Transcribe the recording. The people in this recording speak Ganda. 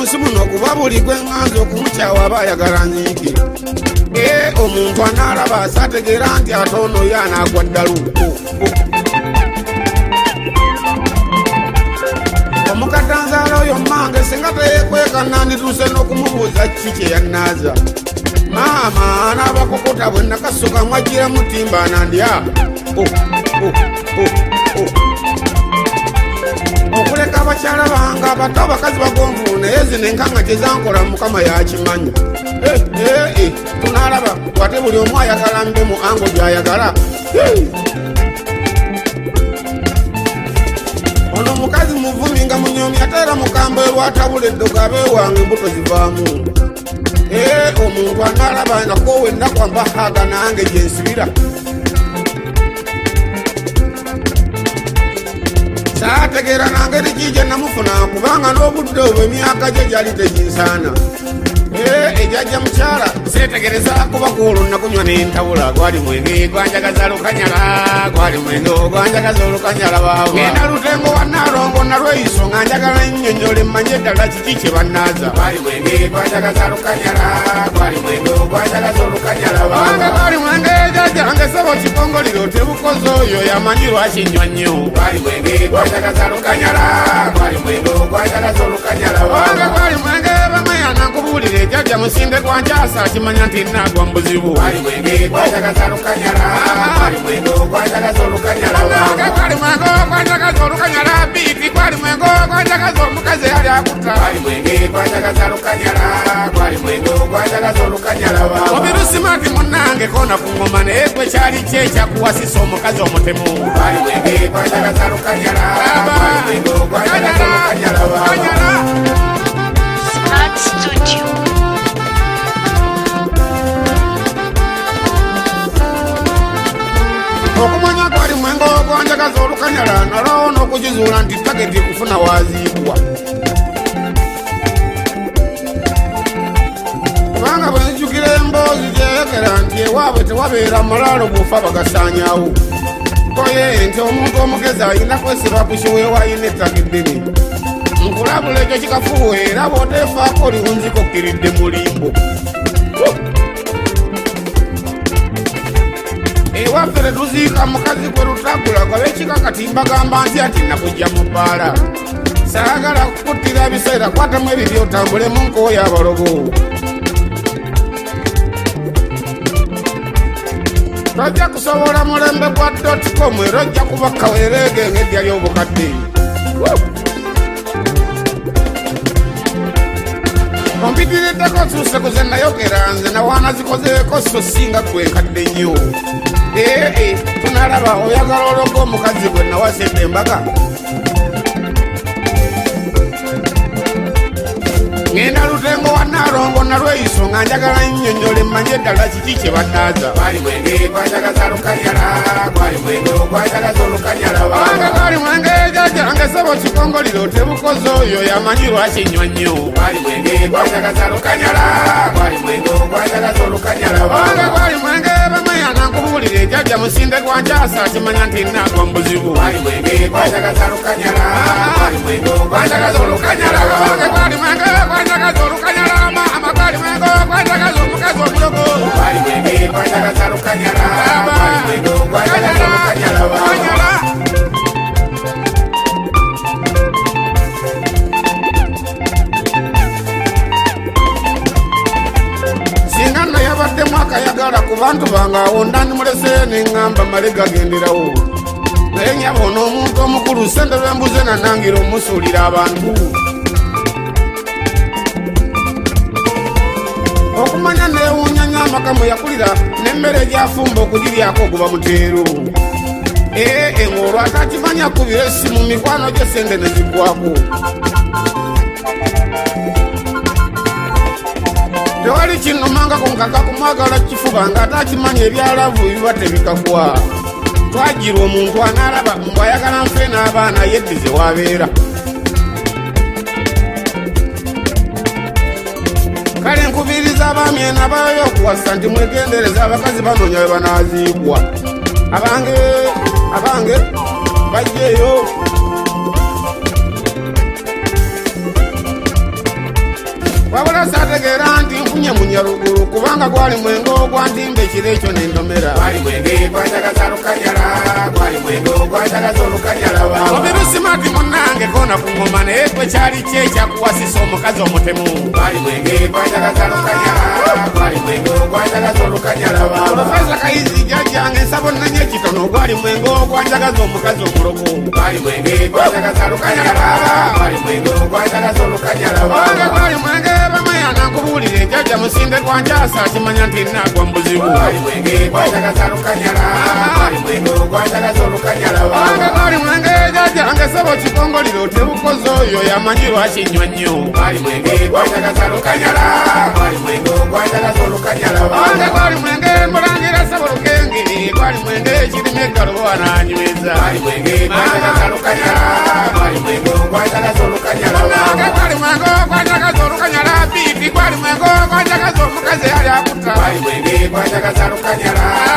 munsi muno kuba buli gwe ŋŋanza okumukyawa aba ayagala nziike. Omuntu anaalaba asategeera nti ate ono ye anaagwa ddala. Omukaddanzaala oyo mmange singa teyeekweka nandituuse n'okumubuuza kiki kye yannaaza. Maama anaabakokota bwe nakasooka mwajjira mutimba anandya. Okuleka abakyala bange abato abakazi bagonvu naye zino enkanga gye zankola Mukama yakimanyi. Tunaalaba wate buli omu ayagala mbe mu ango gy'ayagala. Ono mukazi muvumi nga munyomi ate era mukambwe lwatabula eddoga abeewange embuto zivaamu. Omuntu anaalaba nga koowe ennaku ambahaaga nange gye nsibira. Saategeera nange tekijje namufuna kubanga n'obudde obwo emyaka gye gyali teginsaana. Ejjajja mukyala seetegereza kuba kuolo nakunywa n'entabula. Gwali mwenge gwanjagaza lukanyala, gwali mwenge ogwanjagaza olukanyala baawa. Ngenda lutengo wa Naalongo nalweyiso nga njagala nnyonnyola emmanye eddala kiki kye bannaaza. Gwali mwenge gwanjagaza lukanyala, gwali mwenge ogwanjagaza olukanyala baawa. Gwali mwenge jjajjange sebo kikongoliro tebukoze oyo yamanyi lwaki nnywa nnyo. Gwali mwenge gwanjagaza lukanyala, gwali mwenge ogwanjagaza olukanyala baawa. Gwali mwenge bamweyana nkubuulire jjajja musinde gwankyasa akimanya nti nnaagwa mu buzibu. Gwali mwenge gwanjagaza lukanyala, gwali mwenge ogwanjagaza olukanyala baawa. Gwali mwenge ogwanjagaza olukanyala biiti, gwali mwenge ogwanjagaza omukazi yali akutta. Gwali mwenge gwanjagaza lukanyala, gwali mwenge ogwanjagaza olukanyala baawa. Obirusimanti munnange koona ku ngoma naye gwe kyali kye ekyakuwasisa omukazi omutemu. Gwali mwenge gwanjagaza lukanyala, gwali mwenge ogwanjagaza olukanyala baawa. Smart Studio. Okumanya gwali mwenge ogwanjagaza olukanyala nalwo n'okugizuula nti tageti kufuna waaziibwa. Kubanga bwe nzijukira emboozi gyeyogera nti ewaabwe tewabeera malaalo buufa bagasaanyaawo. Koye nti omuntu omugezi ayina kwesiba ku kiweewa ayina ettaka eddene. Nkulabula ekyo kikafuuwe era bw'oteefaako oliwunziko kkiridde mulimbo. Ewaffe tetuziika mukazi gwe lutagula gwabekika kati mbagamba nti ati nakujja mu bbaala. Saagala kukuttira ebiseera kwatamu ebibyo otambulemu nkooyo abalogo. Tojja kusobola mulembe gwa .com era ojja kuba kawereege ng'eddya ly'obukadde. Ompitiriddeko nsuuse ku ze nayogera nze nawaana zikozeeko so singa gwe nkadde nnyo. Tunaalaba oyagala ologa omukazi gwe nawasa embaga. Ngenda lutengo wa Naalongo nalweyiso nga njagala nnyonnyola emmanye eddala kiki kye bannaaza. Gwali mwenge gwanjagaza lukanyala, gwali mwenge ogwanjagaza olukanyala baawa. Gwali mwenge jjajjange sebo kikongoliro tebukoze oyo yamanyi lwaki nnywa nnyo. Gwali mwenge gwanjagaza lukanyala, gwali mwenge ogwanjagaza olukanyala baawa. Gwali mwenge bamweyana nkubuulire jjajja musinde gwankyasa akimanya nti nnaagwa mu buzibu. Gwali mwenge gwanjagaza lukanyala, gwali mwenge ogwanjagaza olukanyala baawa. Gwali mwenge gwanjagaza olukanyala maama, gwali mwenge ogwanjagaza omukazi omulogo. Gwali mwenge gwanjagaza lukanyala, gwali mwenge ogwanjagaza olukanyala baawa. Singa nayabaddemu akayagala ku bantu bange awo ndandimulese neŋŋamba male gagenderawo. Naye nyaba on'omuntu omukulu ssente lw'embuze nanangira omusuulira abantu. Okumanya neewuunya nnyo amaka mwe yakulira n'emmere gy'afumba okugiryako oguba muteero. Ng'olwo atakimanya akubira essimu mikwano gye ssente ne ziggwako. Tewali kinnumangako nkaka kumwagala kifuba ng'atakimanya ebyalavu ebiba tebikagwa. Twagira omuntu anaalaba mbw'ayagala nfe n'abaana yeddize w'abeera. Kale nkubiriza abaami enabayo okuwasa nti mwegendereza abakazi banoonya we banaaziigwa. Abange bajjeeyo. Nyaruguru kubanga gwali mwenge ogwantimba ekiro ekyo nendomera. Gwali mwenge gwajagaza Lukanyala, gwali mwenge gwajagaza Olukanyala baba. Obirusimati munange kona ku ngoma naye gwe kyali kye ekyakuwasisa omukazi omutemu. Gwali mwenge gwajagaza Lukanyala, gwali mwenge gwajagaza Olukanyala baba. Profesa Kayizi jjajjange nsabo nnanye ekitono gwali mwenge ogwanjagaza omukazi omulogo. Gwali mwenge gwajagaza Lukanyala, gwali mwenge gwajagaza Olukanyala baba. Gwali mwenge bamayana nkubuulire jjajja musinde gwankyasa akimanya nti nnaagwa mu buzibu. Gwali mwenge gwajagaza Lukanyala, gwali mwenge gwajagaza Olukanyala baba. Gwali mwenge jjajjange nsabo kikongoliro tebukoze oyo yamanyi lwakinywa nnyo. Gwali mwenge gwajagaza Lukanyala, gwali mwenge gwajagaza Olukanyala baba. Gwali mwenge mulangira nsabo lukengeri gwali mwenge ekirime eggalo ananyweza. Gwali mwenge gwajagaza Lukanyala, gwali mwenge gwajagaza Olukanyala baba. Gwali mwenge gwajagaza Olukanyala biiti gwali mwenge gwajagaza omukazi yali akutta. Gwali mwenge gwajagaza Lukanyala,